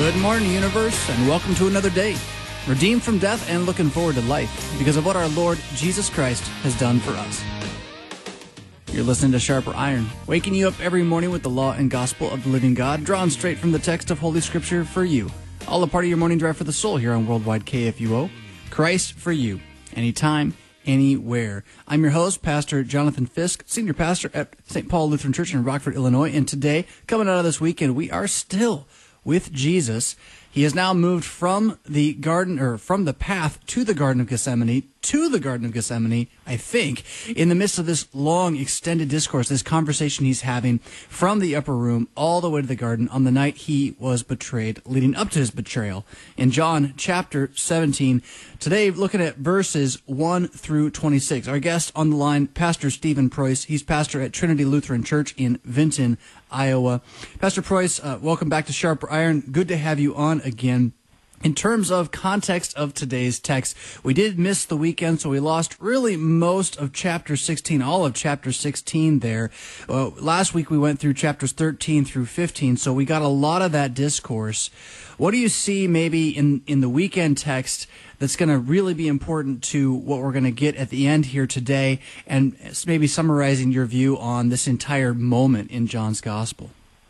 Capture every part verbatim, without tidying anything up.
Good morning, universe, and welcome to another day. Redeemed from death and looking forward to life because of what our Lord Jesus Christ has done for us. You're listening to Sharper Iron, waking you up every morning with the law and gospel of the living God, drawn straight from the text of Holy Scripture for you. All a part of your morning drive for the soul here on Worldwide K F U O. Christ for you, anytime, anywhere. I'm your host, Pastor Jonathan Fisk, Senior Pastor at Saint Paul Lutheran Church in Rockford, Illinois. And today, coming out of this weekend, we are still with Jesus. He has now moved from the garden, or from the path to the Garden of Gethsemane, to the Garden of Gethsemane, I think, in the midst of this long, extended discourse, this conversation he's having from the upper room all the way to the garden on the night he was betrayed, leading up to his betrayal. In John chapter seventeen, today looking at verses one through twenty-six. Our guest on the line, Pastor Stephen Preuss. He's pastor at Trinity Lutheran Church in Vinton, Iowa. Pastor Preuss, uh, welcome back to Sharper Iron. Good to have you on again. In terms of context of today's text, we did miss the weekend, so we lost really most of chapter sixteen, all of chapter sixteen there. Uh, last week we went through chapters thirteen through fifteen, so we got a lot of that discourse. What do you see maybe in, in the weekend text that's going to really be important to what we're going to get at the end here today, and maybe summarizing your view on this entire moment in John's Gospel?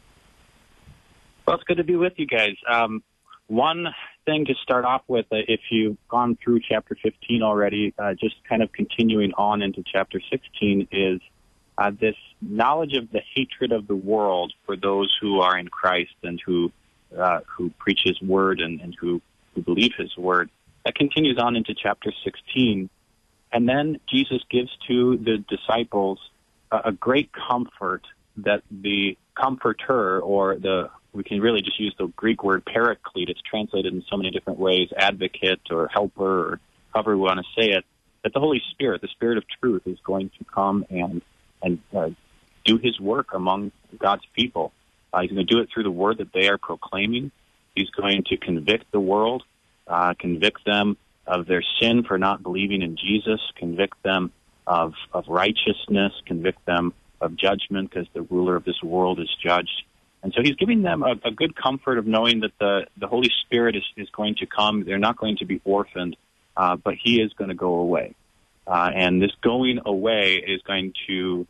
Well, it's good to be with you guys. Um, one thing to start off with, uh, if you've gone through chapter fifteen already, uh, just kind of continuing on into chapter sixteen, is uh, this knowledge of the hatred of the world for those who are in Christ and who uh, who preach His word and, and who, who believe His word. That continues on into chapter sixteen. And then Jesus gives to the disciples a, a great comfort that the comforter, or the we can really just use the Greek word paraclete. It's translated in so many different ways, advocate or helper, or however we want to say it, that the Holy Spirit, the Spirit of truth, is going to come and and uh, do His work among God's people. Uh, he's going to do it through the word that they are proclaiming. He's going to convict the world, uh, convict them of their sin for not believing in Jesus, convict them of, of righteousness, convict them of judgment because the ruler of this world is judged. And so he's giving them a, a good comfort of knowing that the, the Holy Spirit is, is going to come. They're not going to be orphaned, uh, but He is going to go away. Uh, and this going away is going to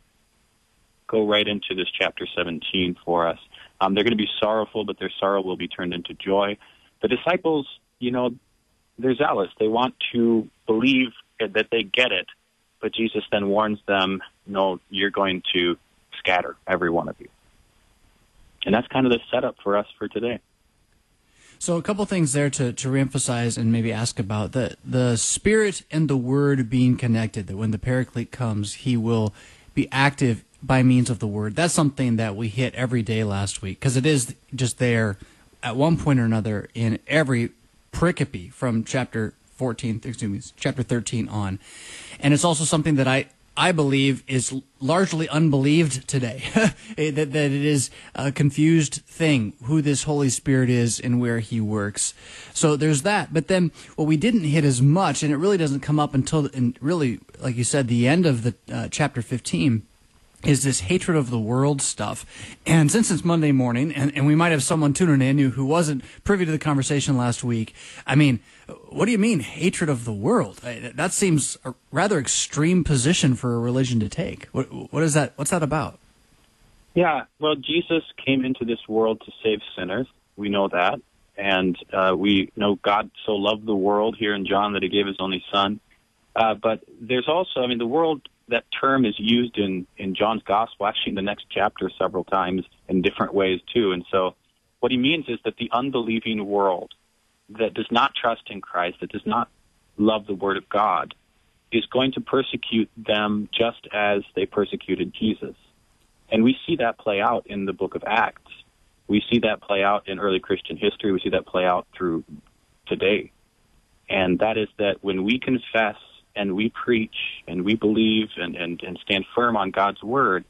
go right into this chapter seventeen for us. Um, they're going to be sorrowful, but their sorrow will be turned into joy. The disciples, you know, they're zealous. They want to believe that they get it, but Jesus then warns them, no, you're going to scatter, every one of you. And that's kind of the setup for us for today. So a couple things there to, to reemphasize and maybe ask about. The, the Spirit and the Word being connected, that when the Paraclete comes, He will be active by means of the Word. That's something that we hit every day last week, because it is just there at one point or another in every pericope from chapter fourteen, excuse me, chapter thirteen on. And it's also something that I, I believe is largely unbelieved today, that, that it is a confused thing, who this Holy Spirit is and where He works. So there's that. But then what we didn't hit as much, and it really doesn't come up until, and really, like you said, the end of the uh, chapter fifteen, is this hatred of the world stuff. And since it's Monday morning, and, and we might have someone tuning in who, who wasn't privy to the conversation last week, I mean, what do you mean, hatred of the world? That seems a rather extreme position for a religion to take. What, what is that? What's that about? Yeah, well, Jesus came into this world to save sinners. We know that. And uh, we know God so loved the world here in John that He gave His only Son. Uh, but there's also, I mean, the world, that term is used in, in John's Gospel, actually in the next chapter several times in different ways too. And so what he means is that the unbelieving world that does not trust in Christ, that does not love the Word of God, is going to persecute them just as they persecuted Jesus. And we see that play out in the book of Acts. We see that play out in early Christian history. We see that play out through today. And that is that when we confess and we preach and we believe and, and, and stand firm on God's word,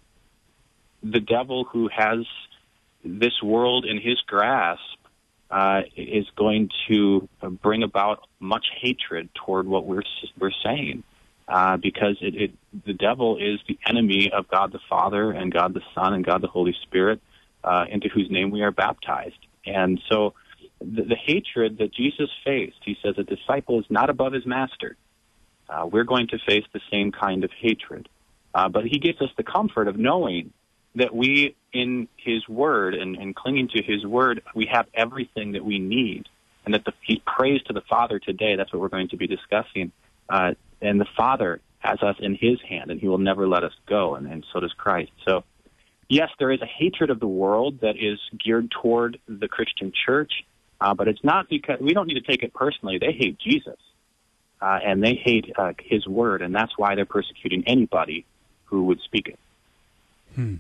the devil, who has this world in his grasp, uh, is going to bring about much hatred toward what we're we're saying, uh, because it, it the devil is the enemy of God the Father and God the Son and God the Holy Spirit, uh, into whose name we are baptized. And so the, the hatred that Jesus faced, he says a disciple is not above his master. Uh, we're going to face the same kind of hatred. Uh, but he gives us the comfort of knowing that we, in his word and, and clinging to his word, we have everything that we need. And that the, he prays to the Father today. That's what we're going to be discussing. Uh, and the Father has us in his hand, and he will never let us go, and, and so does Christ. So, yes, there is a hatred of the world that is geared toward the Christian church, uh, but it's not because we don't need to take it personally. They hate Jesus, uh, and they hate uh, his word, and that's why they're persecuting anybody who would speak it. Hmm.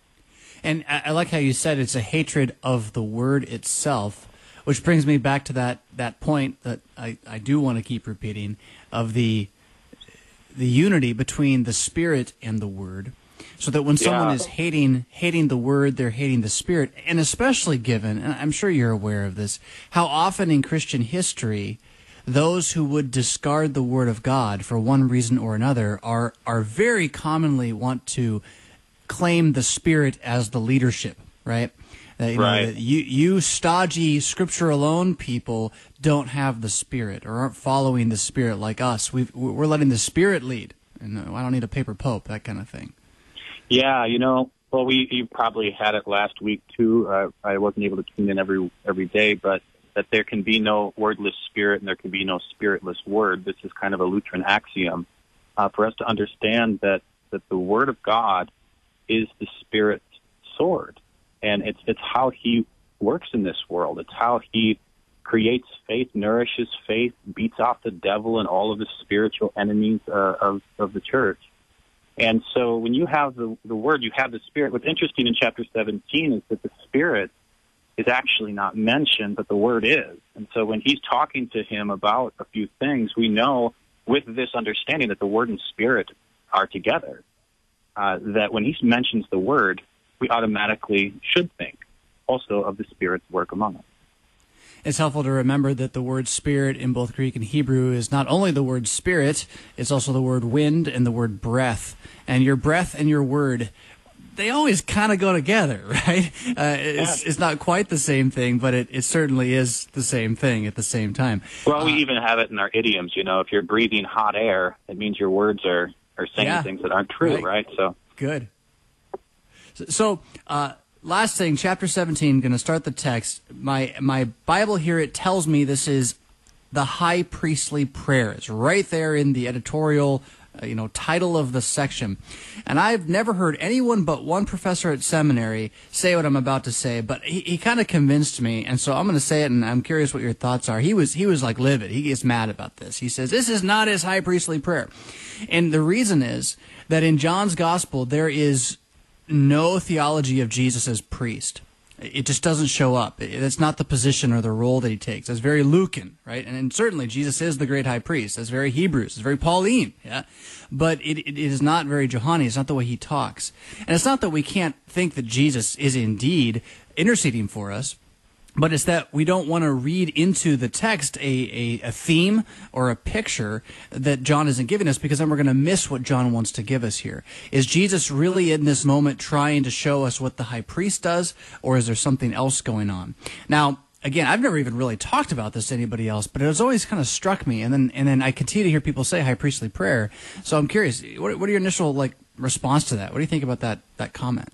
And I, I like how you said it's a hatred of the word itself, which brings me back to that, that point that I, I do want to keep repeating of the the unity between the Spirit and the Word, so that when someone Yeah. is hating hating the Word, they're hating the Spirit, and especially given, and I'm sure you're aware of this, how often in Christian history those who would discard the Word of God for one reason or another are are very commonly want to claim the Spirit as the leadership, right? Uh, you know, Right. that you, you stodgy Scripture alone people don't have the Spirit or aren't following the Spirit like us. We've, we're letting the Spirit lead, and uh, I don't need a paper pope, that kind of thing. Yeah, you know, well, we you probably had it last week too. Uh, I wasn't able to tune in every every day, but that there can be no wordless Spirit and there can be no spiritless Word. This is kind of a Lutheran axiom uh, for us to understand that that the Word of God is the Spirit's sword. And it's it's how he works in this world. It's how he creates faith, nourishes faith, beats off the devil and all of the spiritual enemies uh, of, of the church. And so when you have the, the Word, you have the Spirit. What's interesting in chapter seventeen is that the Spirit is actually not mentioned, but the Word is. And so when he's talking to him about a few things, we know with this understanding that the Word and Spirit are together, uh, that when he mentions the Word, we automatically should think also of the Spirit's work among us. It's helpful to remember that the word Spirit in both Greek and Hebrew is not only the word Spirit, it's also the word wind and the word breath. And your breath and your word, they always kind of go together, right? Uh, it's, Yeah. it's not quite the same thing, but it, it certainly is the same thing at the same time. Well, we Uh, even have it in our idioms. You know, if you're breathing hot air, it means your words are, are saying Yeah. things that aren't true, Right. right? So. Good. So, so uh, last thing, chapter seventeen, going to start the text. My my Bible here, it tells me this is the high priestly prayer. It's right there in the editorial, uh, you know, title of the section. And I've never heard anyone but one professor at seminary say what I'm about to say, but he, he kind of convinced me, and so I'm going to say it, and I'm curious what your thoughts are. He was he was like livid. He gets mad about this. He says, this is not his high priestly prayer. And the reason is that in John's gospel, there is no theology of Jesus as priest. It just doesn't show up. That's not the position or the role that he takes. That's very Lucan, right? And, and certainly Jesus is the great high priest. That's very Hebrews. It's very Pauline, yeah? But it, it is not very Johannine. It's not the way he talks. And it's not that we can't think that Jesus is indeed interceding for us, but it's that we don't want to read into the text a, a, a theme or a picture that John isn't giving us, because then we're going to miss what John wants to give us here. Is Jesus really in this moment trying to show us what the high priest does, or is there something else going on? Now, again, I've never even really talked about this to anybody else, but it has always kind of struck me, and then and then I continue to hear people say high priestly prayer. So I'm curious, what, what are your initial like response to that? What do you think about that that comment?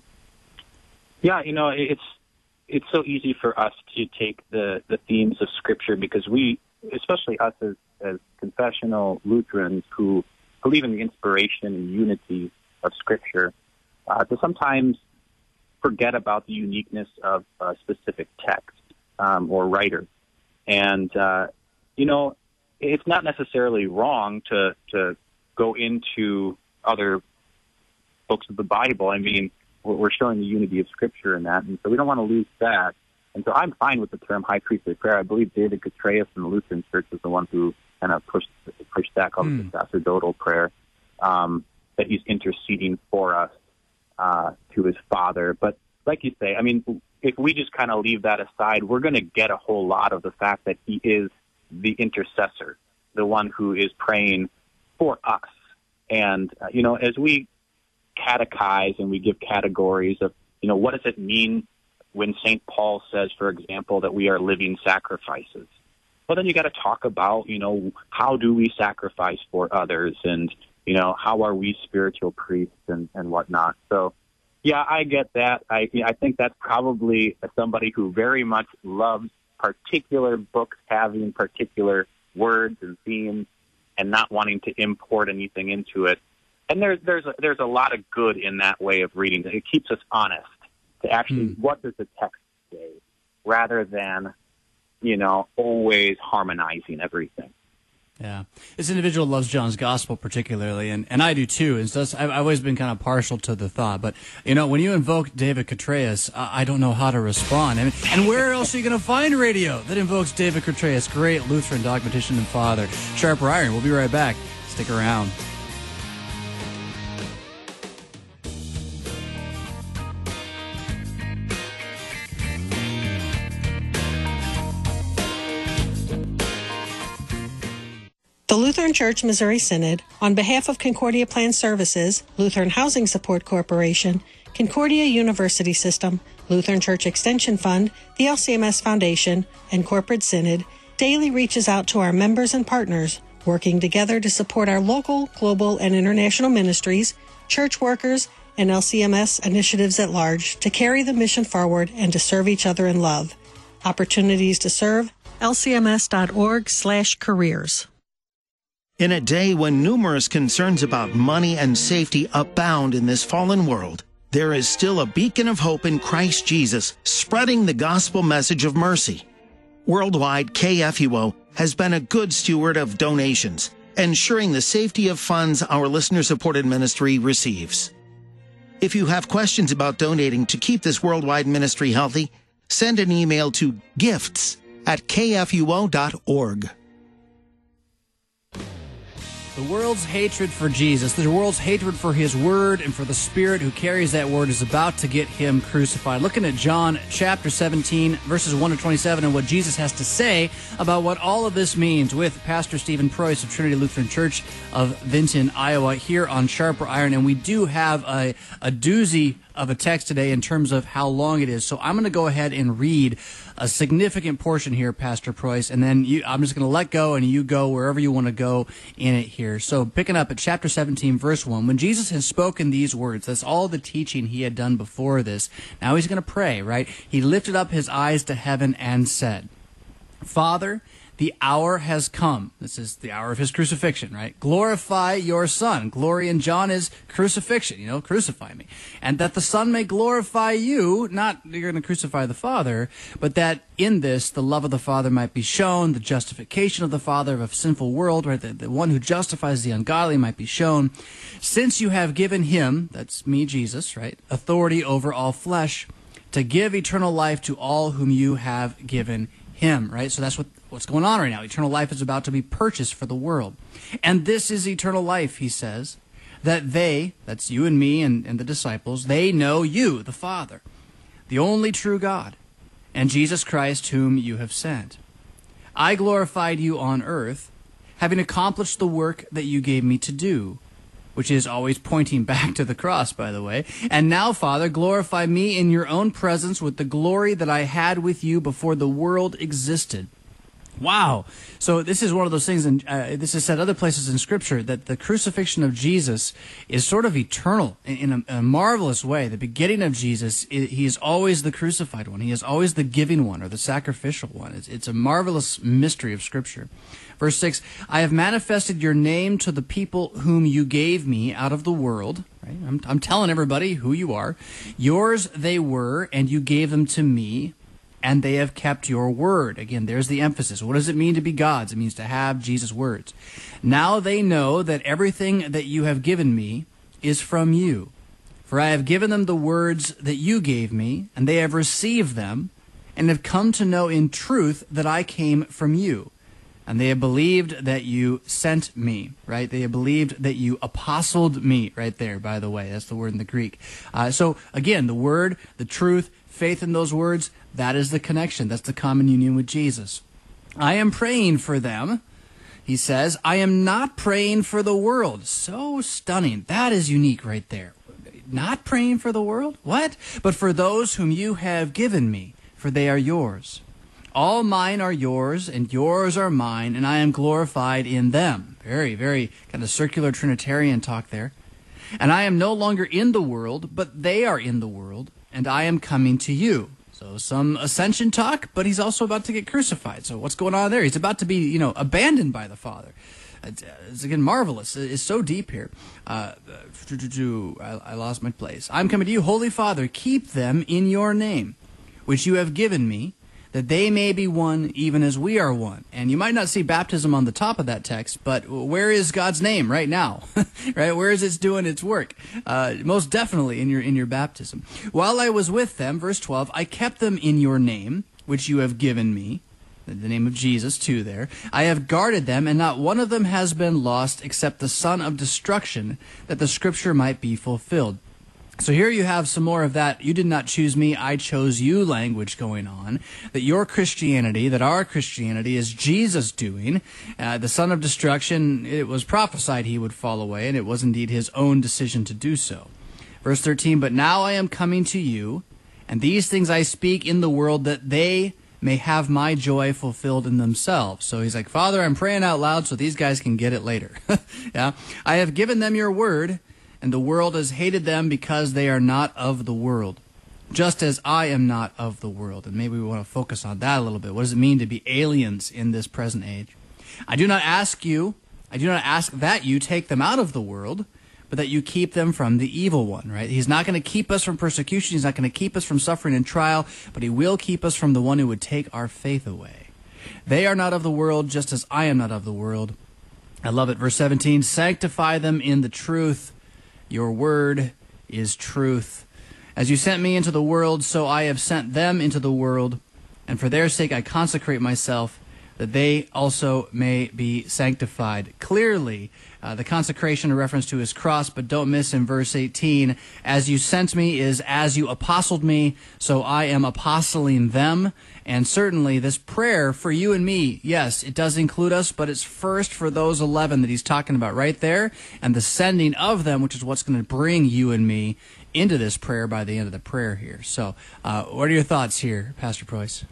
Yeah, you know, it's it's so easy for us to take the, the themes of Scripture, because we, especially us as, as confessional Lutherans who believe in the inspiration and unity of Scripture, uh, to sometimes forget about the uniqueness of a specific text um, or writer. And, uh, you know, it's not necessarily wrong to, to go into other books of the Bible. I mean, we're showing the unity of Scripture in that, and so we don't want to lose that. And so I'm fine with the term high priestly prayer. I believe David Cotreas in the Lutheran Church was the one who kind of pushed pushed that, called Mm. it the sacerdotal prayer, um, that he's interceding for us uh, to his Father. But like you say, I mean, if we just kind of leave that aside, we're going to get a whole lot of the fact that he is the intercessor, the one who is praying for us. And, uh, you know, as we catechize and we give categories of, you know, what does it mean when Saint Paul says, for example, that we are living sacrifices. Well, then you got to talk about, you know, how do we sacrifice for others, and, you know, how are we spiritual priests and, and whatnot. So, yeah, I get that. I I think that's probably somebody who very much loves particular books having particular words and themes and not wanting to import anything into it. And there's there's a, there's a lot of good in that way of reading. It keeps us honest to actually mm. what does the text say, rather than, you know, always harmonizing everything. Yeah. This individual loves John's Gospel particularly, and, and I do too. And so I've, I've always been kind of partial to the thought. But, you know, when you invoke David Cotreas, uh, I don't know how to respond. And, and where else are you going to find radio that invokes David Cotreas, great Lutheran dogmatician and father? Sharper Iron. We'll be right back. Stick around. The Lutheran Church Missouri Synod, on behalf of Concordia Plan Services, Lutheran Housing Support Corporation, Concordia University System, Lutheran Church Extension Fund, the L C M S Foundation, and Corporate Synod, daily reaches out to our members and partners, working together to support our local, global, and international ministries, church workers, and L C M S initiatives at large to carry the mission forward and to serve each other in love. Opportunities to serve, L C M S dot org slash careers. In a day when numerous concerns about money and safety abound in this fallen world, there is still a beacon of hope in Christ Jesus, spreading the gospel message of mercy. Worldwide, K F U O has been a good steward of donations, ensuring the safety of funds our listener-supported ministry receives. If you have questions about donating to keep this worldwide ministry healthy, send an email to gifts at K F U O dot org. The world's hatred for Jesus, the world's hatred for his word and for the Spirit who carries that word is about to get him crucified. Looking at John chapter seventeen, verses one to twenty-seven, and what Jesus has to say about what all of this means with Pastor Stephen Preuss of Trinity Lutheran Church of Vinton, Iowa, here on Sharper Iron. And we do have a, a doozy of a text today in terms of how long it is. So I'm going to go ahead and read a significant portion here, Pastor Preuss, and then you, I'm just going to let go and you go wherever you want to go in it here. So picking up at chapter seventeen, verse one, when Jesus has spoken these words, that's all the teaching he had done before this. Now he's going to pray, right? He lifted up his eyes to heaven and said, Father, the hour has come. This is the hour of his crucifixion, right? Glorify your Son. Glory in John is crucifixion, you know, crucify me. And that the Son may glorify you, not you're going to crucify the Father, but that in this the love of the Father might be shown, the justification of the Father of a sinful world, right? The, the one who justifies the ungodly might be shown. Since you have given him, that's me, Jesus, right, authority over all flesh, to give eternal life to all whom you have given him, right? So that's what what's going on right now. Eternal life is about to be purchased for the world. And this is eternal life, he says, that they, that's you and me and, and the disciples, they know you, the Father, the only true God, and Jesus Christ whom you have sent. I glorified you on earth, having accomplished the work that you gave me to do, which is always pointing back to the cross, by the way. And now, Father, glorify me in your own presence with the glory that I had with you before the world existed. Wow. So this is one of those things, and uh, this is said other places in Scripture, that the crucifixion of Jesus is sort of eternal in, in, a, in a marvelous way. The beginning of Jesus, it, he is always the crucified one. He is always the giving one or the sacrificial one. It's, it's a marvelous mystery of Scripture. Verse six, I have manifested your name to the people whom you gave me out of the world. Right? I'm, I'm telling everybody who you are. Yours they were, and you gave them to me, and they have kept your word. Again, there's the emphasis. What does it mean to be God's? It means to have Jesus' words. Now they know that everything that you have given me is from you. For I have given them the words that you gave me, and they have received them, and have come to know in truth that I came from you. And they have believed that you sent me, right? They have believed that you apostled me, right there, by the way. That's the word in the Greek. Uh, so, again, the word, the truth, faith in those words, that is the connection. That's the common union with Jesus. I am praying for them, he says. I am not praying for the world. So stunning. That is unique right there. not praying for the world? What? But for those whom you have given me, for they are yours. All mine are yours, and yours are mine, and I am glorified in them. Very, very kind of circular Trinitarian talk there. And I am no longer in the world, but they are in the world, and I am coming to you. So some ascension talk, but he's also about to get crucified. So what's going on there? He's about to be, you know, abandoned by the Father. It's, it's again, marvelous. It's so deep here. Uh, I lost my place. I'm coming to you, Holy Father, keep them in your name, which you have given me, that they may be one even as we are one. And you might not see baptism on the top of that text, but where is God's name right now? Right? Where is it doing its work? Uh, most definitely in your in your baptism. While I was with them, verse twelve, I kept them in your name, which you have given me. The name of Jesus, too, there. I have guarded them, and not one of them has been lost except the son of destruction, that the scripture might be fulfilled. So here you have some more of that, you did not choose me, I chose you language going on, that your Christianity, that our Christianity is Jesus doing. Uh, the son of destruction, it was prophesied he would fall away, and it was indeed his own decision to do so. Verse thirteen, but now I am coming to you, and these things I speak in the world, that they may have my joy fulfilled in themselves. So he's like, Father, I'm praying out loud so these guys can get it later. Yeah, I have given them your word, and the world has hated them because they are not of the world, just as I am not of the world. And maybe we want to focus on that a little bit. What does it mean to be aliens in this present age? I do not ask you, I do not ask that you take them out of the world, but that you keep them from the evil one, right? He's not going to keep us from persecution. He's not going to keep us from suffering and trial, but he will keep us from the one who would take our faith away. They are not of the world, just as I am not of the world. I love it. Verse seventeen, sanctify them in the truth. Your word is truth. As you sent me into the world, so I have sent them into the world, and for their sake I consecrate myself, that they also may be sanctified. Clearly, uh, the consecration, a reference to his cross, but don't miss in verse eighteen, as you sent me is as you apostled me, so I am apostling them. And certainly this prayer for you and me, yes, it does include us, but it's first for those eleven that he's talking about right there, and the sending of them, which is what's going to bring you and me into this prayer by the end of the prayer here. So uh, what are your thoughts here, Pastor Preuss?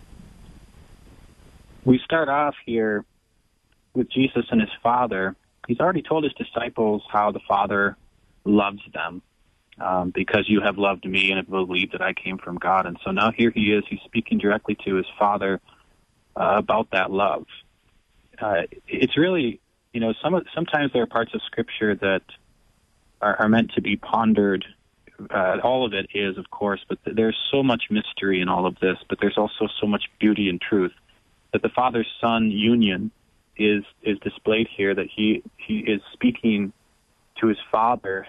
We start off here with Jesus and his Father. He's already told his disciples how the Father loves them. Um, because you have loved me and have believed that I came from God. And so now here he is, he's speaking directly to his Father uh, about that love. Uh, it's really, you know, some sometimes there are parts of Scripture that are, are meant to be pondered. Uh, all of it is, of course, but there's so much mystery in all of this, but there's also so much beauty and truth that the Father-Son union is is displayed here, that he, he is speaking to his Father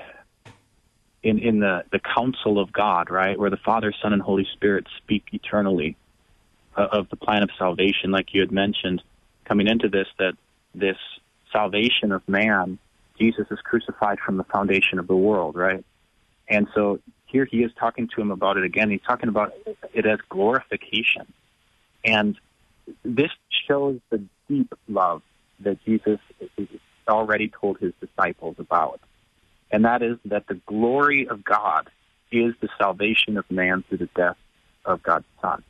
in, in the, the counsel of God, right, where the Father, Son, and Holy Spirit speak eternally uh, of the plan of salvation, like you had mentioned, coming into this, that this salvation of man, Jesus is crucified from the foundation of the world, right? And so here he is talking to him about it again. He's talking about it as glorification. And this shows the deep love that Jesus already told his disciples about. And that is that the glory of God is the salvation of man through the death of God's Son.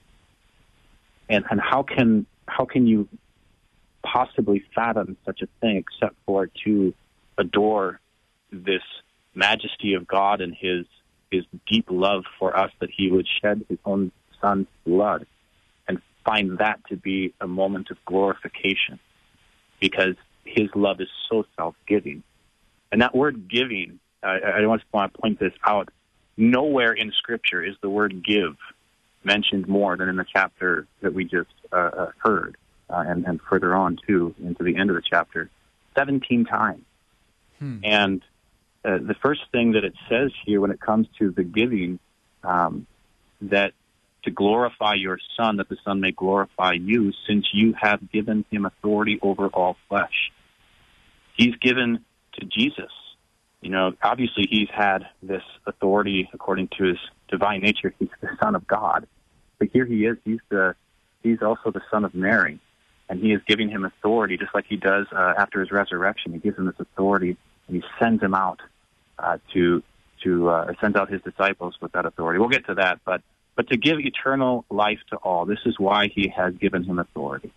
And and how can how can you possibly fathom such a thing except for to adore this majesty of God and his his deep love for us, that he would shed his own Son's blood, and find that to be a moment of glorification, because his love is so self-giving. And that word giving, uh, I want to point this out, nowhere in Scripture is the word give mentioned more than in the chapter that we just uh, uh, heard, uh, and, and further on, too, into the end of the chapter, seventeen times. Hmm. And uh, the first thing that it says here when it comes to the giving, um, that to glorify your Son, that the Son may glorify you, since you have given him authority over all flesh. He's given to Jesus. You know, obviously he's had this authority according to his divine nature. He's the Son of God. But here he is, he's the he's also the Son of Mary. And he is giving him authority, just like he does uh, after his resurrection. He gives him this authority, and he sends him out uh, to to uh, or sent out his disciples with that authority. We'll get to that, but but to give eternal life to all. This is why he has given him authority,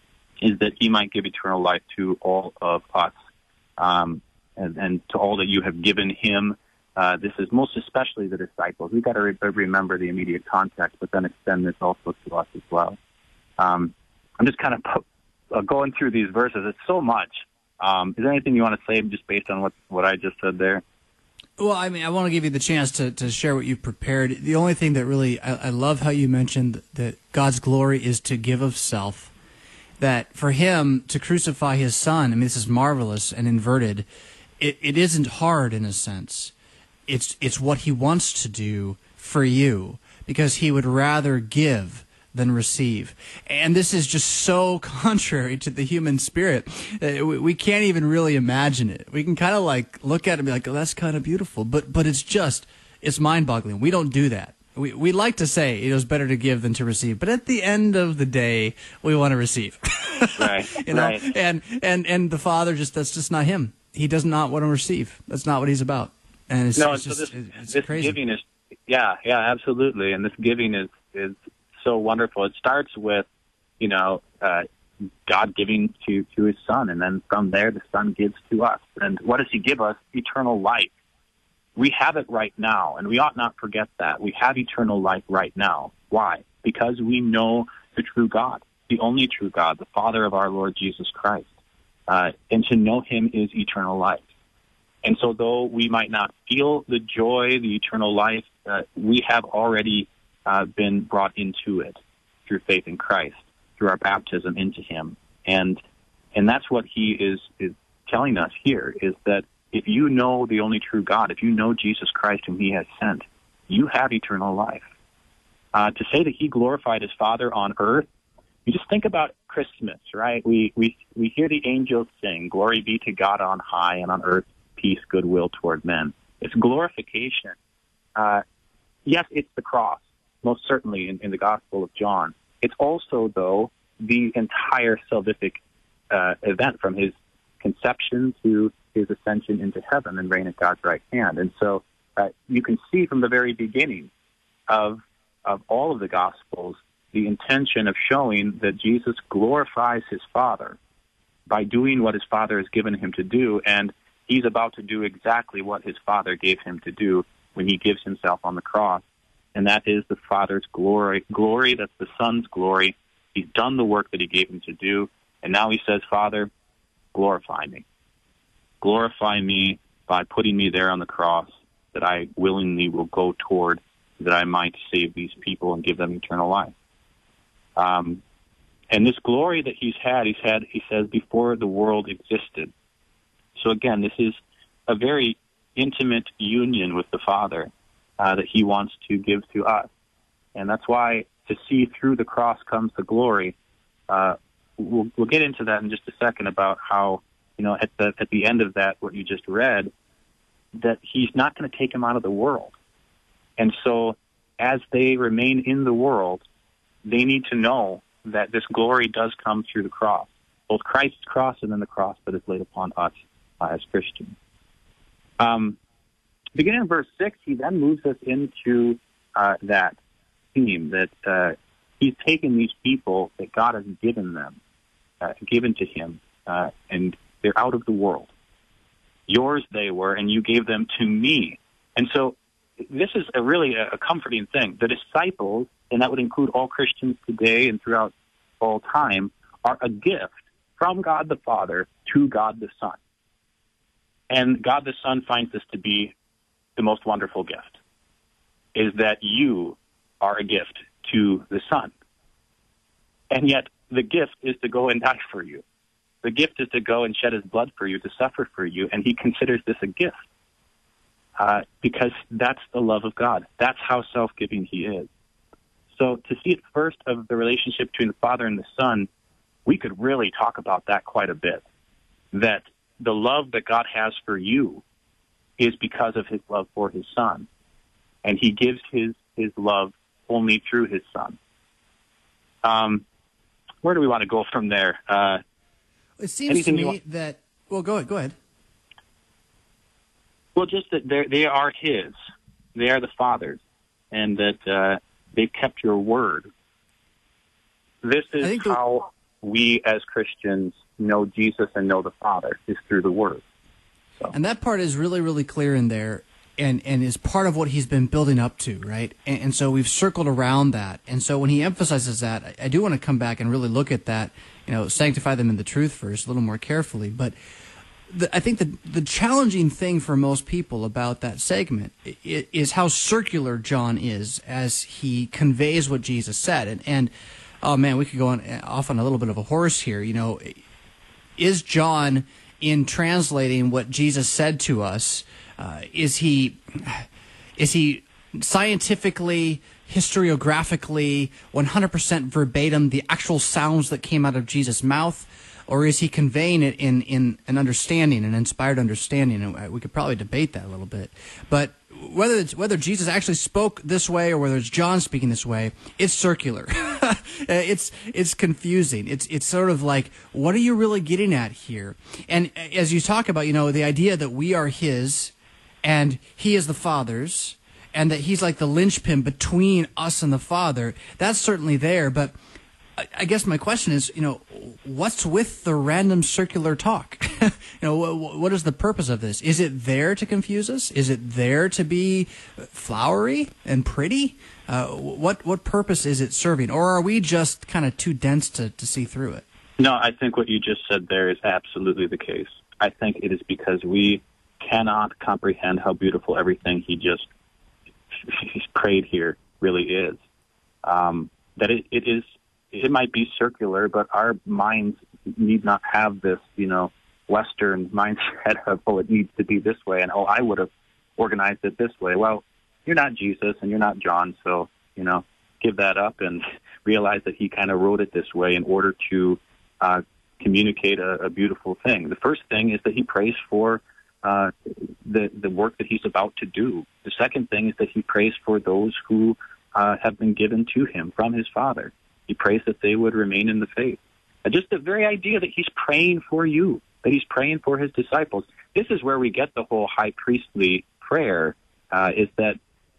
is that he might give eternal life to all of us, um, and, and to all that you have given him. Uh, this is most especially the disciples. We've got to re- remember the immediate context, but then extend this also to us as well. Um, I'm just kind of uh, going through these verses. It's so much. Um, is there anything you want to say just based on what, what I just said there? Well, I mean, I want to give you the chance to, to share what you prepared. The only thing that really, I, I love how you mentioned that God's glory is to give of self, that for him to crucify his son, I mean, this is marvelous and inverted. It, it isn't hard in a sense. It's, it's what he wants to do for you, because he would rather give than receive. And this is just so contrary to the human spirit. Uh, we, we can't even really imagine it. We can kind of like look at it and be like, oh, that's kind of beautiful. But but it's just, it's mind-boggling. We don't do that. We we like to say it was better to give than to receive. But at the end of the day, we want to receive. Right. you know? Right. And, and, and the Father, just that's just not him. He does not want to receive. That's not what he's about. And it's, no, it's so just, this, it's this crazy. giving is, yeah, yeah, absolutely. And this giving is, is so wonderful. It starts with, you know, uh, God giving to, to his son, and then from there the son gives to us. And what does he give us? Eternal life. We have it right now, and we ought not forget that. We have eternal life right now. Why? Because we know the true God, the only true God, the Father of our Lord Jesus Christ. Uh, and to know him is eternal life. And so though we might not feel the joy, the eternal life, uh, we have already Uh, been brought into it through faith in Christ, through our baptism into him. And and that's what he is, is telling us here, is that if you know the only true God, if you know Jesus Christ whom he has sent, you have eternal life. Uh, to say that he glorified his Father on earth, you just think about Christmas, right? We, we, we hear the angels sing, "Glory be to God on high, and on earth peace, goodwill toward men." It's glorification. Uh, yes, it's the cross. Most certainly in, in the Gospel of John. It's also, though, the entire salvific uh, event from his conception to his ascension into heaven and reign at God's right hand. And so uh, you can see from the very beginning of of all of the Gospels the intention of showing that Jesus glorifies his Father by doing what his Father has given him to do, and he's about to do exactly what his Father gave him to do when he gives himself on the cross. And that is the Father's glory. Glory, that's the Son's glory. He's done the work that he gave him to do. And now he says, "Father, glorify me. Glorify me by putting me there on the cross, that I willingly will go toward, that I might save these people and give them eternal life." Um, and this glory that he's had, he's had, he says, before the world existed. So again, this is a very intimate union with the Father Uh, that he wants to give to us. And that's why to see through the cross comes the glory. Uh, we'll, we'll get into that in just a second about how, you know, at the at the end of that, what you just read, that he's not going to take them out of the world. And so as they remain in the world, they need to know that this glory does come through the cross, both Christ's cross and then the cross that is laid upon us uh, as Christians. Um Beginning in verse six, he then moves us into uh, that theme, that uh, he's taken these people that God has given them, uh, given to him, uh, and they're out of the world. Yours they were, and you gave them to me. And so this is a really a, a comforting thing. The disciples, and that would include all Christians today and throughout all time, are a gift from God the Father to God the Son. And God the Son finds this to be the most wonderful gift, is that you are a gift to the Son. And yet the gift is to go and die for you. The gift is to go and shed his blood for you, to suffer for you, and he considers this a gift uh, because that's the love of God. That's how self-giving he is. So to see it first of the relationship between the Father and the Son, we could really talk about that quite a bit, that the love that God has for you is because of his love for his Son. And he gives his, his love only through his Son. Um, where do we want to go from there? Uh, it seems to me that... Well, go ahead. Go ahead. Well, just that they're- they are his. They are the Father's, and that uh, they've kept your word. This is think the- how we as Christians know Jesus and know the Father, is through the word. So. And that part is really, really clear in there, and, and is part of what he's been building up to, right? And, and so we've circled around that. And so when he emphasizes that, I, I do want to come back and really look at that, you know, sanctify them in the truth first, a little more carefully. But the, I think the, the challenging thing for most people about that segment is, is how circular John is as he conveys what Jesus said. And, and oh, man, we could go on off on a little bit of a horse here. You know, is John, in translating what Jesus said to us, uh, is he is he scientifically, historiographically, one hundred percent verbatim the actual sounds that came out of Jesus' mouth, or is he conveying it in, in an understanding, an inspired understanding? And we could probably debate that a little bit. But whether it's, whether Jesus actually spoke this way or whether it's John speaking this way, it's circular. it's it's confusing. It's it's sort of like, what are you really getting at here? And as you talk about, you know, the idea that we are his and he is the Father's, and that he's like the linchpin between us and the Father, that's certainly there. But I, I guess my question is, you know, what's with the random circular talk? you know, what, what is the purpose of this? Is it there to confuse us? Is it there to be flowery and pretty? Uh, what what purpose is it serving? Or are we just kind of too dense to, to see through it? No, I think what you just said there is absolutely the case. I think it is because we cannot comprehend how beautiful everything he just he's prayed here really is. Um, that it, it is, it might be circular, but our minds need not have this, you know, Western mindset of, oh, it needs to be this way, and, oh, I would have organized it this way. Well, you're not Jesus and you're not John, so, you know, give that up and realize that he kind of wrote it this way in order to uh, communicate a, a beautiful thing. The first thing is that he prays for uh, the, the work that he's about to do. The second thing is that he prays for those who uh, have been given to him from his Father. He prays that they would remain in the faith. And just the very idea that he's praying for you, that he's praying for his disciples. This is where we get the whole high priestly prayer, uh, is that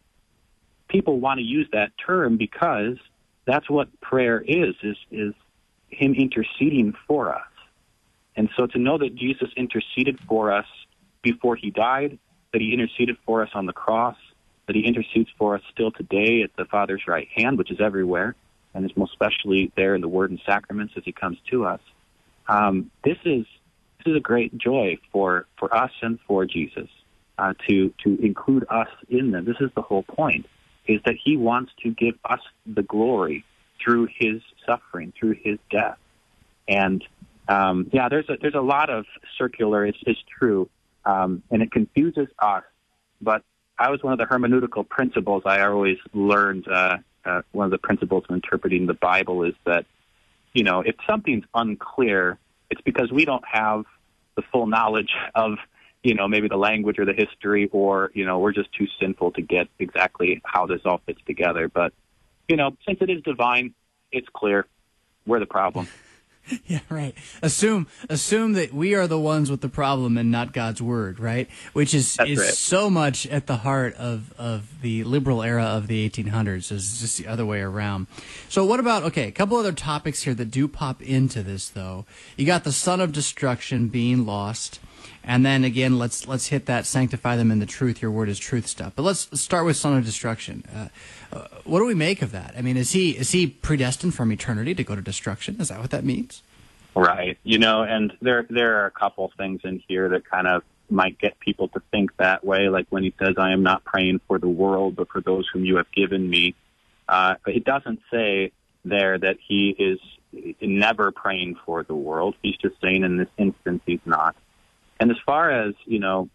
people want to use that term because that's what prayer is, is, is him interceding for us. And so to know that Jesus interceded for us before he died, that he interceded for us on the cross, that he intercedes for us still today at the Father's right hand, which is everywhere, and is most especially there in the Word and Sacraments as he comes to us. Um, this is this is a great joy for, for us and for Jesus uh, to to include us in them. This is the whole point, is that he wants to give us the glory through his suffering, through his death. And um, yeah, there's a, there's a lot of circular. It's, it's true, um, and it confuses us. But I was one of the hermeneutical principles I always learned. Uh, uh, one of the principles of interpreting the Bible is that, you know, if something's unclear, it's because we don't have the full knowledge of, you know, maybe the language or the history, or, you know, we're just too sinful to get exactly how this all fits together. But, you know, since it is divine, it's clear. We're the problem. Yeah, right. Assume assume that we are the ones with the problem and not God's word, right? Which is, is right. so much at the heart of, of the liberal era of the eighteen hundreds, is just the other way around. So what about, okay, a couple other topics here that do pop into this, though. You got the son of destruction being lost. And then again, let's let's hit that sanctify them in the truth. Your word is truth stuff. But let's, let's start with son of destruction. Uh, uh, what do we make of that? I mean, is he is he predestined from eternity to go to destruction? Is that what that means? Right. You know, and there there are a couple things in here that kind of might get people to think that way. Like when he says, "I am not praying for the world, but for those whom you have given me." Uh, it doesn't say there that he is never praying for the world. He's just saying in this instance he's not. And as far as, you know,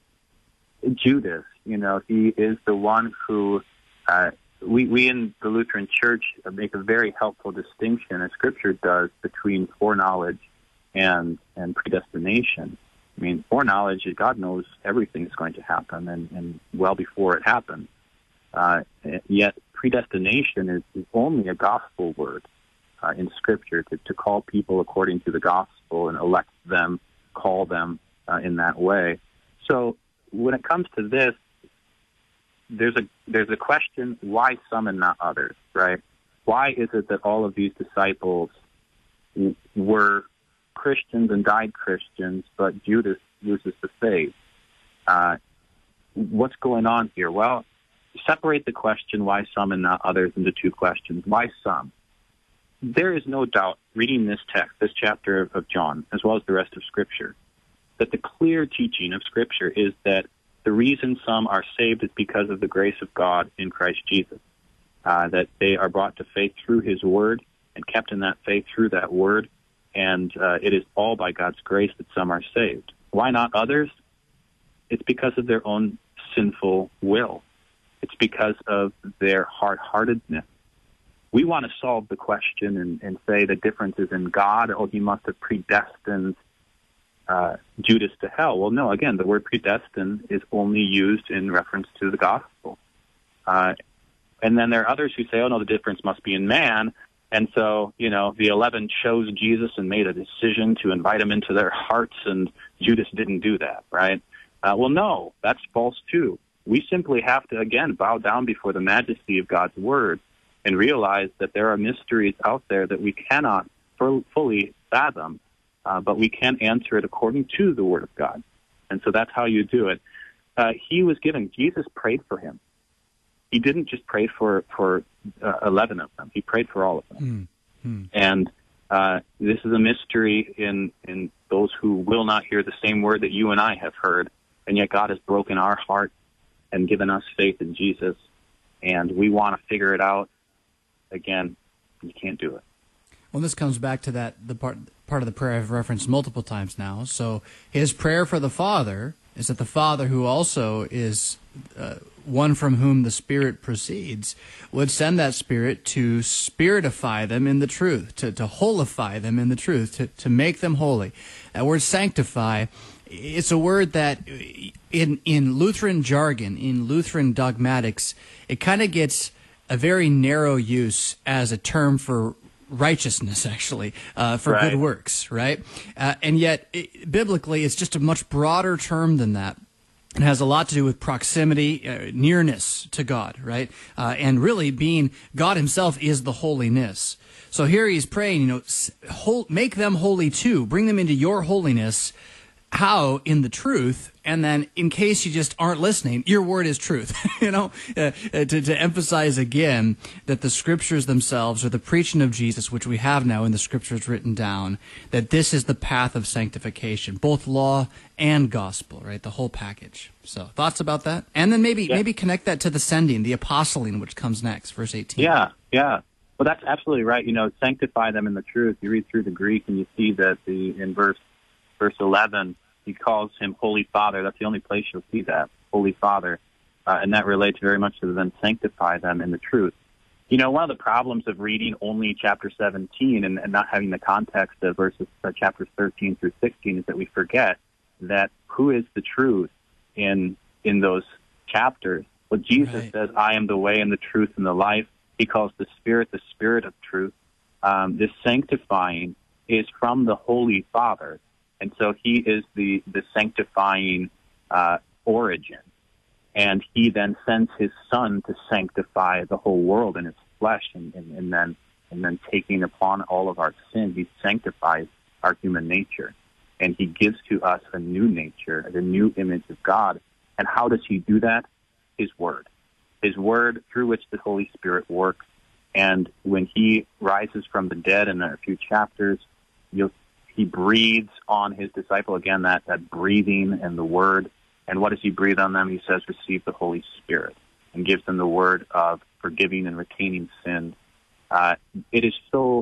Judas, you know, he is the one who, uh, we, we in the Lutheran Church make a very helpful distinction, as Scripture does, between foreknowledge and, and predestination. I mean, foreknowledge is God knows everything is going to happen, and, and well before it happens. Uh, yet predestination is, is only a gospel word uh, in Scripture, to, to call people according to the gospel and elect them, call them Uh, in that way. So when it comes to this, there's a there's a question: why some and not others? Right? Why is it that all of these disciples w- were Christians and died Christians, but Judas loses the faith? Uh, what's going on here? Well, separate the question why some and not others into two questions. Why some? There is no doubt, reading this text, this chapter of, of John, as well as the rest of Scripture, that the clear teaching of Scripture is that the reason some are saved is because of the grace of God in Christ Jesus, uh, that they are brought to faith through His Word and kept in that faith through that Word, and uh, it is all by God's grace that some are saved. Why not others? It's because of their own sinful will. It's because of their hard-heartedness. We want to solve the question and, and say the difference is in God, or He must have predestined uh, Judas to hell. Well, no, again, the word predestined is only used in reference to the gospel. Uh, and then there are others who say, oh, no, the difference must be in man. And so, you know, the eleven chose Jesus and made a decision to invite Him into their hearts, and Judas didn't do that, right? Uh, well, no, that's false, too. We simply have to, again, bow down before the majesty of God's Word and realize that there are mysteries out there that we cannot fully fathom, uh, but we can answer it according to the Word of God. And so that's how you do it. Uh, he was given, Jesus prayed for him. He didn't just pray for, for uh, eleven of them. He prayed for all of them. Mm-hmm. And uh, this is a mystery in, in those who will not hear the same word that you and I have heard, and yet God has broken our heart and given us faith in Jesus, and we want to figure it out. Again, you can't do it. Well, this comes back to that the part part of the prayer I've referenced multiple times now. So his prayer for the Father is that the Father, who also is uh, one from whom the Spirit proceeds, would send that Spirit to spiritify them in the truth, to, to holify them in the truth, to, to make them holy. That word sanctify, it's a word that in in Lutheran jargon, in Lutheran dogmatics, it kind of gets a very narrow use as a term for righteousness, actually, uh, for right. good works, right? Uh, and yet, it, biblically, it's just a much broader term than that. It has a lot to do with proximity, uh, nearness to God, right? Uh, and really being, God Himself is the holiness. So here He's praying, you know, whole, make them holy too, bring them into your holiness. How? In the truth. And then, in case you just aren't listening, your word is truth. you know, uh, uh, to, to emphasize again that the Scriptures themselves, or the preaching of Jesus, which we have now in the Scriptures written down, that this is the path of sanctification, both law and gospel, right? The whole package. So, thoughts about that? And then maybe yeah. maybe connect that to the sending, the apostling, which comes next, verse eighteen. Yeah, yeah. Well, that's absolutely right. You know, sanctify them in the truth. You read through the Greek and you see that the in verse verse eleven, he calls Him Holy Father. That's the only place you'll see that, Holy Father. Uh, and that relates very much to the then sanctify them in the truth. You know, one of the problems of reading only chapter seventeen and, and not having the context of verses uh, chapters thirteen through sixteen is that we forget that who is the truth in in those chapters. Well, Jesus right. says, I am the way and the truth and the life. He calls the Spirit the Spirit of truth. Um, this sanctifying is from the Holy Father. And so He is the, the sanctifying uh, origin. And He then sends His Son to sanctify the whole world in His flesh, and, and, and then and then taking upon all of our sin, He sanctifies our human nature. And He gives to us a new nature, the new image of God. And how does He do that? His Word. His Word through which the Holy Spirit works. And when He rises from the dead in a few chapters, you'll He breathes on His disciple, again, that, that breathing and the Word. And what does He breathe on them? He says, receive the Holy Spirit, and gives them the word of forgiving and retaining sin. Uh, it is so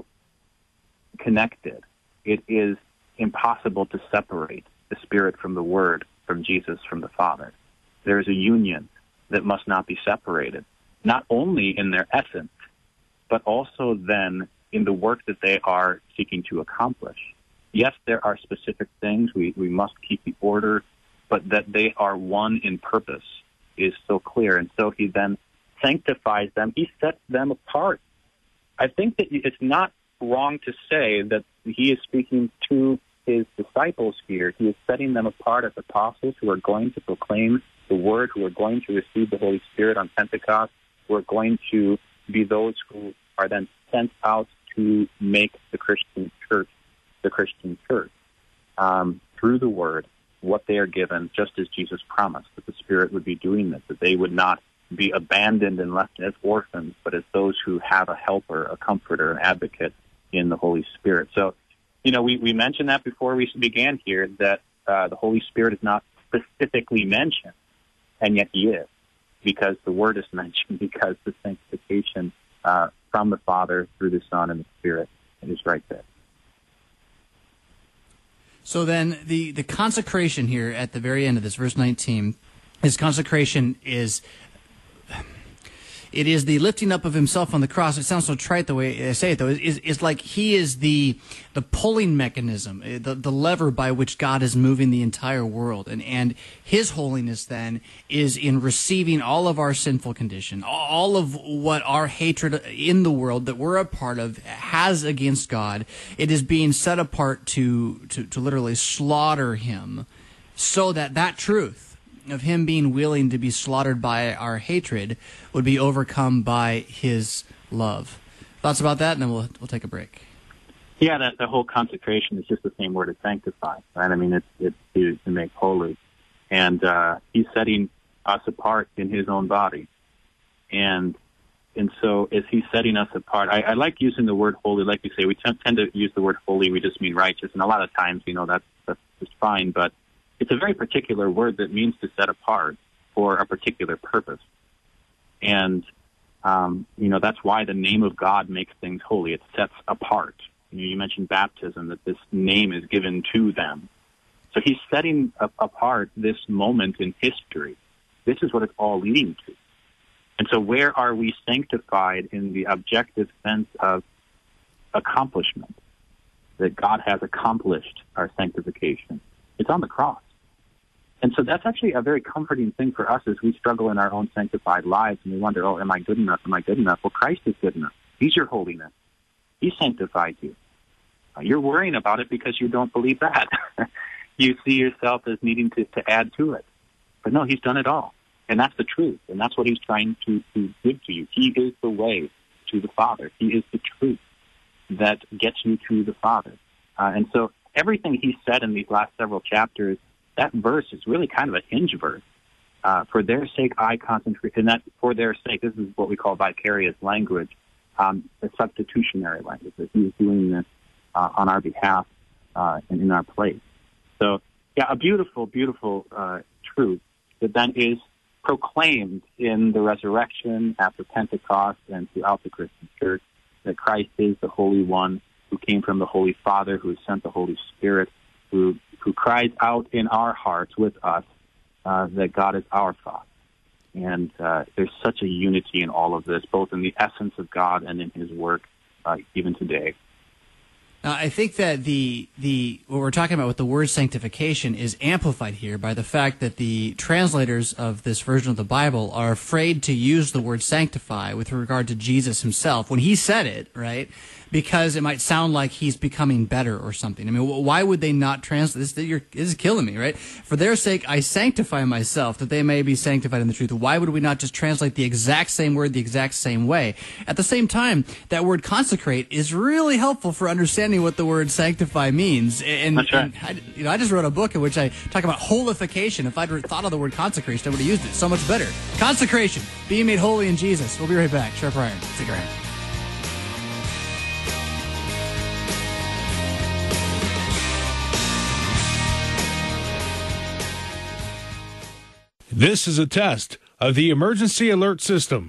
connected. It is impossible to separate the Spirit from the Word, from Jesus, from the Father. There is a union that must not be separated, not only in their essence, but also then in the work that they are seeking to accomplish. Yes, there are specific things. We, we must keep the order, but that they are one in purpose is so clear. And so He then sanctifies them. He sets them apart. I think that it's not wrong to say that He is speaking to his disciples here, he is setting them apart as apostles who are going to proclaim the word, who are going to receive the Holy Spirit on Pentecost, who are going to be those who are then sent out to make the Christian church the Christian church um, through the word, what they are given, just as Jesus promised, that the Spirit would be doing this, that they would not be abandoned and left as orphans, but as those who have a helper, a comforter, an advocate in the Holy Spirit. So, you know, we, we mentioned that before we began here, that uh, the Holy Spirit is not specifically mentioned, and yet he is, because the Word is mentioned, because the sanctification uh, from the Father through the Son and the Spirit is right there. So then the, the consecration here at the very end of this, verse nineteen, his consecration is, it is the lifting up of himself on the cross. It sounds so trite the way I say it, though. It's, it's like he is the the pulling mechanism, the, the lever by which God is moving the entire world. And, and his holiness then is in receiving all of our sinful condition, all of what our hatred in the world that we're a part of has against God. It is being set apart to, to, to literally slaughter him, so that that truth of him being willing to be slaughtered by our hatred would be overcome by his love. Thoughts about that, and then we'll we'll take a break. Yeah, that the whole consecration is just the same word as sanctify, right? I mean, it's it's to, to make holy, and uh, he's setting us apart in his own body, and and so as he's setting us apart, I, I like using the word holy. Like you say, we tend, tend to use the word holy, we just mean righteous, and a lot of times, you know, that's that's just fine, but it's a very particular word that means to set apart for a particular purpose. And, um, you know, that's why the name of God makes things holy. It sets apart. You know, you mentioned baptism, that this name is given to them. So he's setting a- apart this moment in history. This is what it's all leading to. And so where are we sanctified in the objective sense of accomplishment? That God has accomplished our sanctification. It's on the cross. And so that's actually a very comforting thing for us as we struggle in our own sanctified lives and we wonder, oh, am I good enough? Am I good enough? Well, Christ is good enough. He's your holiness. He sanctified you. Uh, you're worrying about it because you don't believe that. You see yourself as needing to, to add to it. But no, he's done it all. And that's the truth. And that's what he's trying to, to give to you. He is the way to the Father. He is the truth that gets you to the Father. Uh, and so everything he said in these last several chapters, that verse is really kind of a hinge verse. Uh, for their sake, I concentrate, and that for their sake, this is what we call vicarious language, um, a substitutionary language, that he is doing this uh, on our behalf uh, and in our place. So, yeah, a beautiful, beautiful uh, truth that then is proclaimed in the resurrection after Pentecost and throughout the Christian church, that Christ is the Holy One who came from the Holy Father, who has sent the Holy Spirit, who who cries out in our hearts with us uh, that God is our Father. And uh, there's such a unity in all of this, both in the essence of God and in his work, uh, even today. Now, I think that the the what we're talking about with the word sanctification is amplified here by the fact that the translators of this version of the Bible are afraid to use the word sanctify with regard to Jesus himself when he said it, right? Because it might sound like he's becoming better or something. I mean, why would they not translate this? You're, this is killing me, right? For their sake, I sanctify myself, that they may be sanctified in the truth. Why would we not just translate the exact same word the exact same way? At the same time, that word consecrate is really helpful for understanding what the word sanctify means. And, That's right. and I, you know, I just wrote a book in which I talk about holification. If I'd thought of the word consecration, I would have used it so much better. Consecration, being made holy in Jesus. We'll be right back. Sharp Iron. Stick around. This is a test of the emergency alert system.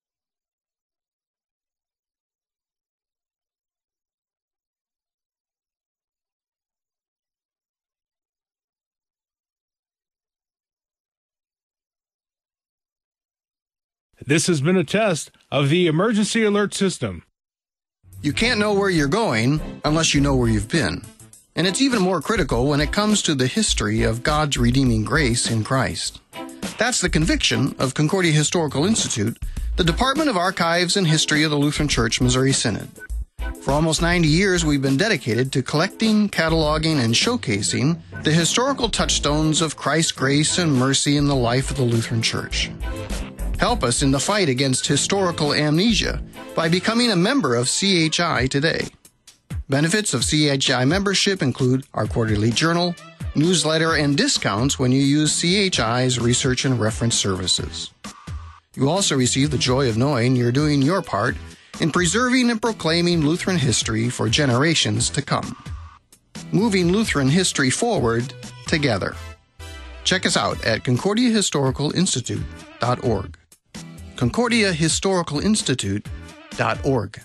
This has been a test of the emergency alert system. You can't know where you're going unless you know where you've been. And it's even more critical when it comes to the history of God's redeeming grace in Christ. That's the conviction of Concordia Historical Institute, the Department of Archives and History of the Lutheran Church Missouri Synod. For almost ninety years, we've been dedicated to collecting, cataloging, and showcasing the historical touchstones of Christ's grace and mercy in the life of the Lutheran Church. Help us in the fight against historical amnesia by becoming a member of C H I today. Benefits of C H I membership include our quarterly journal, newsletter, and discounts when you use C H I's research and reference services. You also receive the joy of knowing you're doing your part in preserving and proclaiming Lutheran history for generations to come. Moving Lutheran history forward together. Check us out at concordia historical institute dot org. concordia historical institute dot org.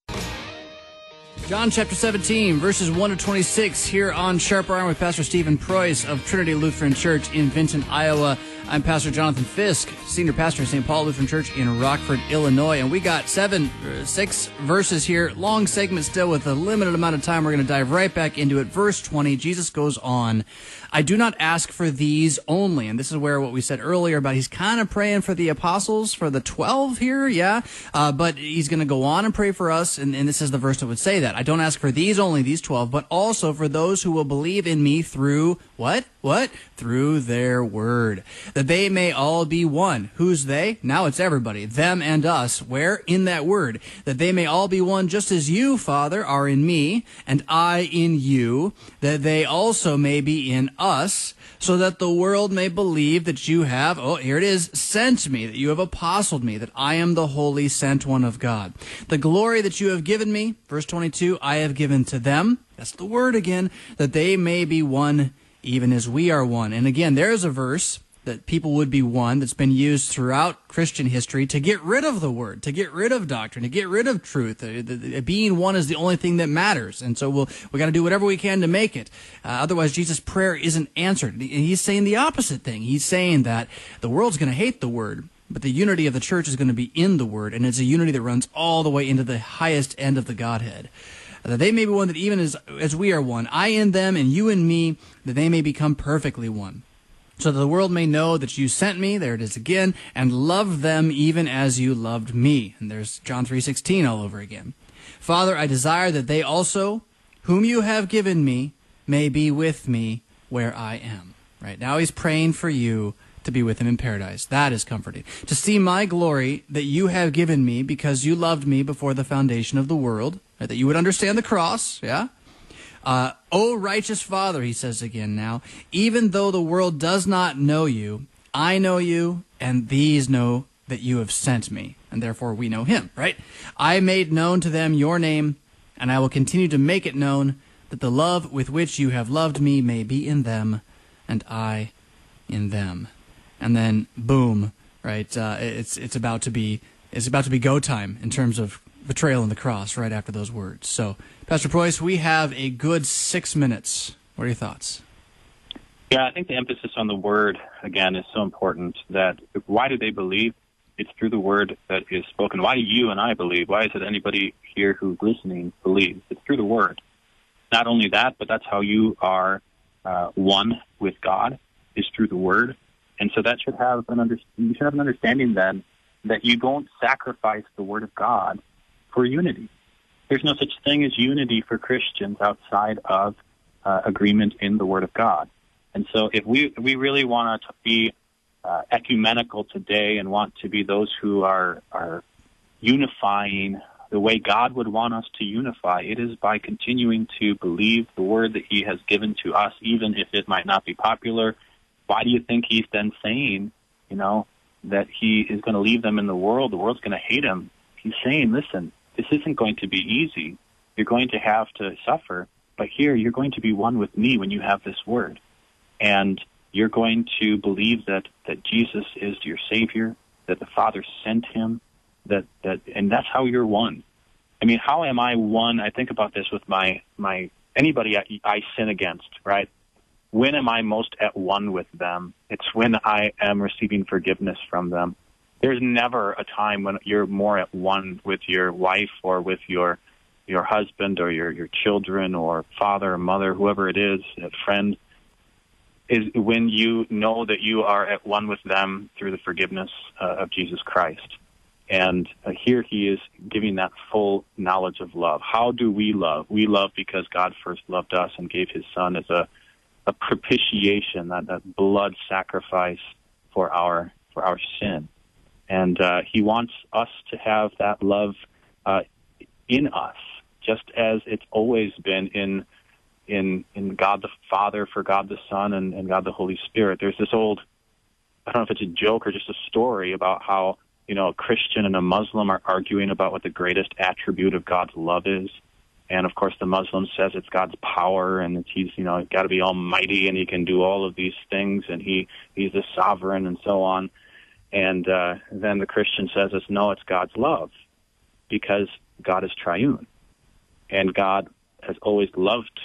John chapter seventeen, verses one to twenty-six, here on Sharper Iron with Pastor Stephen Preuss of Trinity Lutheran Church in Vinton, Iowa. I'm Pastor Jonathan Fisk, Senior Pastor of Saint Paul Lutheran Church in Rockford, Illinois. And we got seven, six verses here, long segment still with a limited amount of time. We're going to dive right back into it. Verse twenty, Jesus goes on, I do not ask for these only. And this is where what we said earlier about he's kind of praying for the apostles, for the twelve here, yeah. Uh, but he's going to go on and pray for us, and, and this is the verse that would say that. I don't ask for these only, these twelve, but also for those who will believe in me through, what? What? Through their word. That they may all be one. Who's they? Now it's everybody. Them and us. Where? In that word. That they may all be one just as you, Father, are in me, and I in you. That they also may be in us, so that the world may believe that you have, oh, here it is, sent me, that you have apostled me, that I am the holy sent one of God. The glory that you have given me, verse twenty-two, I have given to them. That's the word again, that they may be one even as we are one. And again, there's a verse that people would be one that's been used throughout Christian history to get rid of the word, to get rid of doctrine, to get rid of truth. The, the, the, being one is the only thing that matters. And so we'll, we got to do whatever we can to make it. Uh, otherwise, Jesus' prayer isn't answered. And he's saying the opposite thing. He's saying that the world's going to hate the word, but the unity of the church is going to be in the word. And it's a unity that runs all the way into the highest end of the Godhead. That they may be one, that even as, as we are one, I in them and you in me, that they may become perfectly one. So that the world may know that you sent me, there it is again, and loved them even as you loved me. And there's John three sixteen all over again. Father, I desire that they also, whom you have given me, may be with me where I am. Right now he's praying for you to be with him in paradise. That is comforting. To see my glory that you have given me because you loved me before the foundation of the world. Right? That you would understand the cross, yeah? Uh, O righteous Father, he says again now, even though the world does not know you, I know you, and these know that you have sent me, and therefore we know him, right? I made known to them your name, and I will continue to make it known, that the love with which you have loved me may be in them, and I in them. And then, boom, right? Uh, it's it's about to be it's about to be go time in terms of betrayal and the cross right after those words. So, Pastor Preuss, we have a good six minutes. What are your thoughts? Yeah, I think the emphasis on the word, again, is so important. That why do they believe? It's through the word that is spoken. Why do you and I believe? Why is it anybody here who's listening believes? It's through the word. Not only that, but that's how you are uh, one with God, is through the word. And so that should have an under, you should have an understanding then that you don't sacrifice the word of God for unity. There's no such thing as unity for Christians outside of uh, agreement in the Word of God. And so if we we really want to be uh, ecumenical today and want to be those who are, are unifying the way God would want us to unify, it is by continuing to believe the Word that He has given to us, even if it might not be popular. Why do you think He's then saying, you know, that He is going to leave them in the world? The world's going to hate Him. He's saying, listen, this isn't going to be easy. You're going to have to suffer, but here you're going to be one with me when you have this word. And you're going to believe that, that Jesus is your Savior, that the Father sent Him, that, that and that's how you're one. I mean, how am I one? I think about this with my, my anybody I, I sin against, right? When am I most at one with them? It's when I am receiving forgiveness from them. There's never a time when you're more at one with your wife or with your your husband or your, your children or father or mother, whoever it is, a friend, is when you know that you are at one with them through the forgiveness uh, of Jesus Christ. And uh, here he is giving that full knowledge of love. How do we love? We love because God first loved us and gave his son as a, a propitiation, that, that blood sacrifice for our for our sin. And uh, he wants us to have that love uh, in us, just as it's always been in in in God the Father, for God the Son, and, and God the Holy Spirit. There's this old, I don't know if it's a joke or just a story about how, you know, a Christian and a Muslim are arguing about what the greatest attribute of God's love is. And, of course, the Muslim says it's God's power, and it's, he's, you know, got to be almighty, and he can do all of these things, and he, he's the sovereign, and so on. And uh, then the Christian says, it's, no, it's God's love, because God is triune. And God has always loved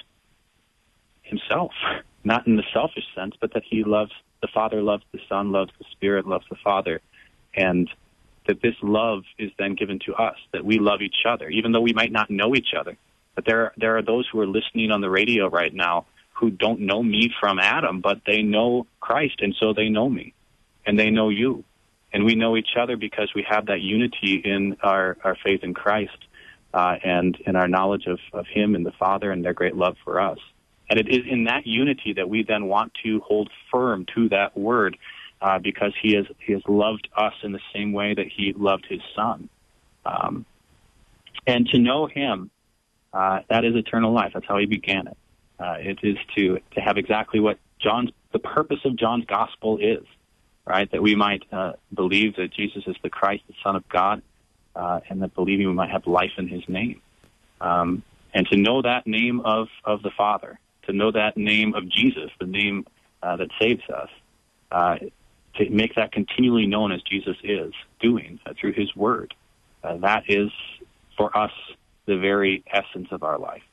himself, not in the selfish sense, but that he loves, the Father loves the Son, loves the Spirit, loves the Father. And that this love is then given to us, that we love each other, even though we might not know each other. But there, there are those who are listening on the radio right now who don't know me from Adam, but they know Christ, and so they know me, and they know you. And we know each other because we have that unity in our, our faith in Christ uh, and in our knowledge of, of him and the Father and their great love for us. And it is in that unity that we then want to hold firm to that word, uh, because he has, he has loved us in the same way that he loved his Son. Um, and to know him, uh, that is eternal life. That's how he began it. Uh, it is to, to have exactly what John's, the purpose of John's gospel is, right? That we might uh, believe that Jesus is the Christ, the Son of God, uh, and that believing we might have life in his name. Um, and to know that name of, of the Father, to know that name of Jesus, the name uh, that saves us, uh, to make that continually known as Jesus is doing uh, through his word. Uh, that is, for us, the very essence of our life.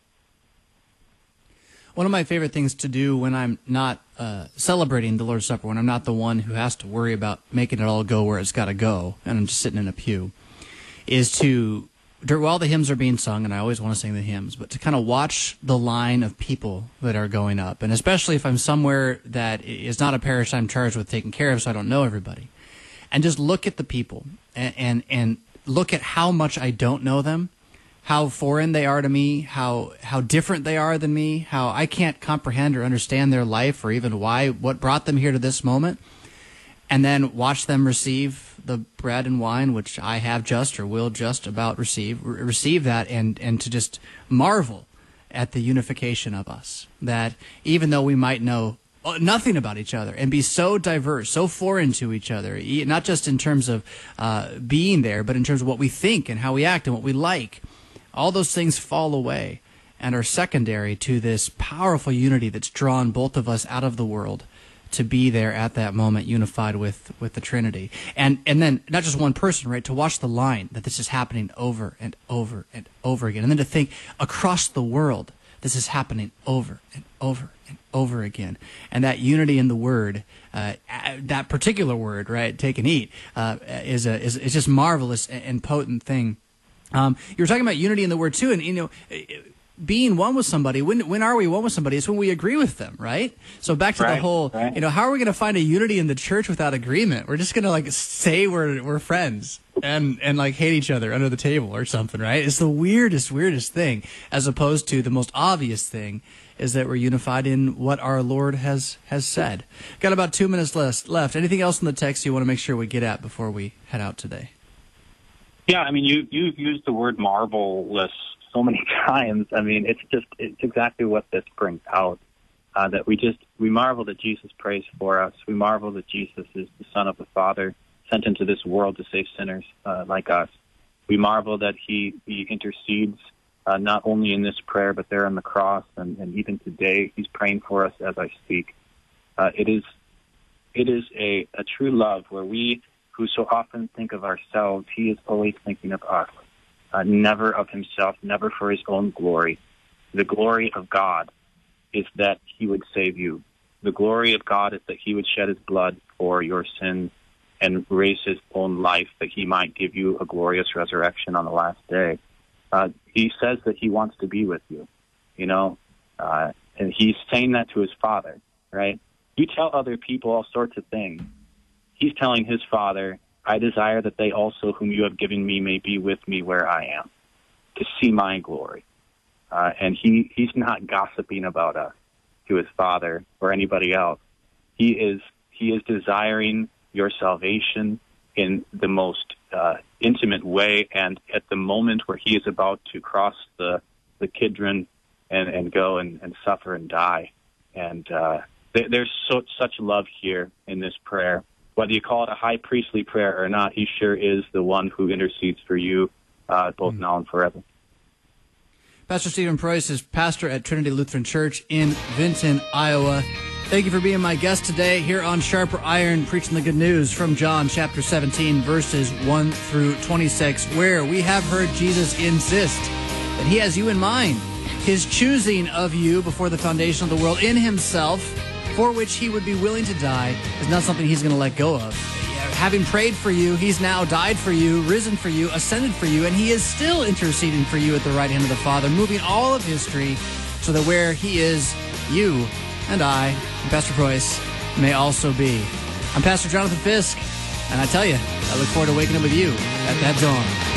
One of my favorite things to do when I'm not uh, celebrating the Lord's Supper, when I'm not the one who has to worry about making it all go where it's got to go, and I'm just sitting in a pew, is to, while the hymns are being sung, and I always want to sing the hymns, but to kind of watch the line of people that are going up, and especially if I'm somewhere that is not a parish I'm charged with taking care of, so I don't know everybody, and just look at the people, and, and, and look at how much I don't know them, how foreign they are to me, how how different they are than me, how I can't comprehend or understand their life or even why, what brought them here to this moment, and then watch them receive the bread and wine, which I have just or will just about receive, re- receive that, and, and to just marvel at the unification of us, that even though we might know nothing about each other and be so diverse, so foreign to each other, not just in terms of uh, being there, but in terms of what we think and how we act and what we like, all those things fall away and are secondary to this powerful unity that's drawn both of us out of the world to be there at that moment unified with, with the Trinity. And and then not just one person, right, to watch the line that this is happening over and over and over again. And then to think across the world this is happening over and over and over again. And that unity in the word, uh, that particular word, right, take and eat, uh, is, a, is, is just marvelous and potent thing. Um, you were talking about unity in the word too, and you know, being one with somebody. When when are we one with somebody? It's when we agree with them, right? So back to right, the whole, right. you know, how are we going to find a unity in the church without agreement? We're just going to like say we're we're friends and and like hate each other under the table or something, right? It's the weirdest weirdest thing, as opposed to the most obvious thing is that we're unified in what our Lord has has said. Got about two minutes left. Left. Anything else in the text you want to make sure we get at before we head out today? Yeah, I mean, you you used the word marvelous so many times. I mean, it's just it's exactly what this brings out. Uh, that we just we marvel that Jesus prays for us. We marvel that Jesus is the Son of the Father, sent into this world to save sinners uh, like us. We marvel that he he intercedes uh, not only in this prayer but there on the cross, and, and even today he's praying for us as I speak. Uh, it is it is a, a true love where we, who so often think of ourselves, he is always thinking of us, uh, never of himself, never for his own glory. The glory of God is that he would save you. The glory of God is that he would shed his blood for your sins and raise his own life that he might give you a glorious resurrection on the last day. Uh, he says that he wants to be with you, you know, uh, and he's saying that to his Father, right? You tell other people all sorts of things. He's telling his Father, I desire that they also, whom you have given me, may be with me where I am, to see my glory. Uh, and he, he's not gossiping about us to his Father or anybody else. He is he is desiring your salvation in the most uh, intimate way, and at the moment where he is about to cross the, the Kidron and, and go and, and suffer and die. And uh, th- there's so, such love here in this prayer. Whether you call it a high priestly prayer or not, he sure is the one who intercedes for you uh, both mm-hmm. now and forever. Pastor Stephen Price is pastor at Trinity Lutheran Church in Vinton, Iowa. Thank you for being my guest today here on Sharper Iron, preaching the good news from John chapter seventeen, verses one through twenty-six, where we have heard Jesus insist that he has you in mind. His choosing of you before the foundation of the world in himself, for which he would be willing to die, is not something he's going to let go of. Having prayed for you, he's now died for you, risen for you, ascended for you, and he is still interceding for you at the right hand of the Father, moving all of history so that where he is, you and I, and Pastor Price, may also be. I'm Pastor Jonathan Fisk, and I tell you, I look forward to waking up with you at that dawn.